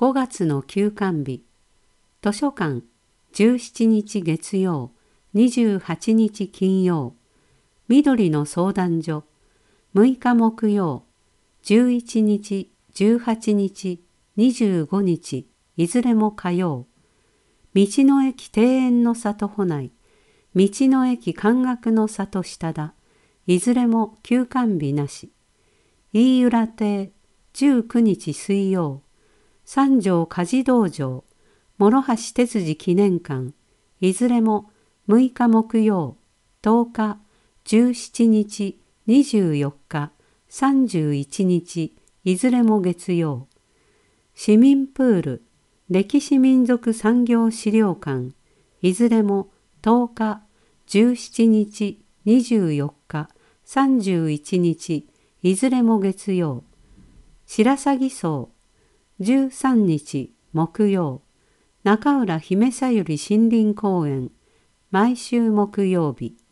5月の休館日、図書館17日月曜、28日金曜、緑の相談所6日木曜、11日、18日、25日、いずれも火曜、道の駅庭園の里保内、道の駅漢学の里下田、いずれも休館日なし。飯浦亭19日水曜、三条火事道場、諸橋哲司記念館、いずれも6日木曜、10日、17日、24日、31日、いずれも月曜。市民プール、歴史民族産業資料館、いずれも10日、17日、24日、31日、いずれも月曜。白鷺荘、13日木曜、中浦姫さゆり森林公園、毎週木曜日。